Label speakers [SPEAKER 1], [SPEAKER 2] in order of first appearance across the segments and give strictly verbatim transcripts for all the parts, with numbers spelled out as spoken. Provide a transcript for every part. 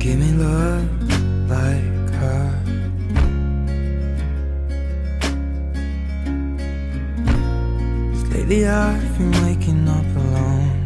[SPEAKER 1] Give me love like her. Lately I've been waking up alone.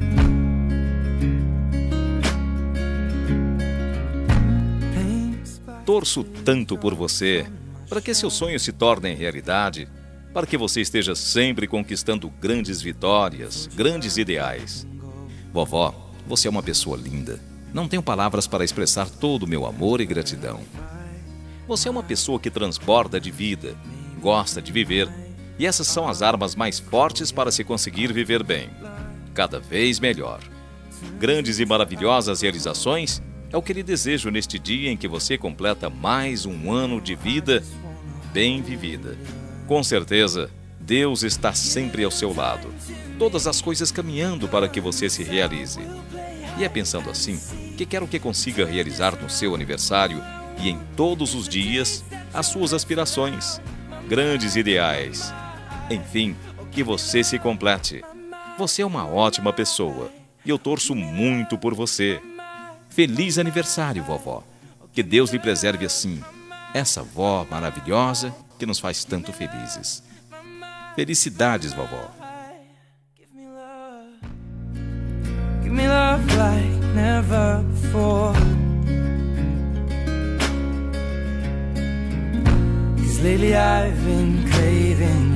[SPEAKER 2] Torço tanto por você, para que seus sonhos se tornem realidade, para que você esteja sempre conquistando grandes vitórias, grandes ideais. Vovó, você é uma pessoa linda. Não tenho palavras para expressar todo o meu amor e gratidão. Você é uma pessoa que transborda de vida, gosta de viver, e essas são as armas mais fortes para se conseguir viver bem, cada vez melhor. Grandes e maravilhosas realizações é o que lhe desejo neste dia em que você completa mais um ano de vida bem vivida. Com certeza, Deus está sempre ao seu lado, todas as coisas caminhando para que você se realize. E é pensando assim que quero que consiga realizar no seu aniversário e em todos os dias as suas aspirações, grandes ideais. Enfim, que você se complete. Você é uma ótima pessoa e eu torço muito por você. Feliz aniversário, vovó. Que Deus lhe preserve assim, essa vó maravilhosa que nos faz tanto felizes. Felicidades, vovó.
[SPEAKER 1] Give me love like never before. 'Cause lately I've been craving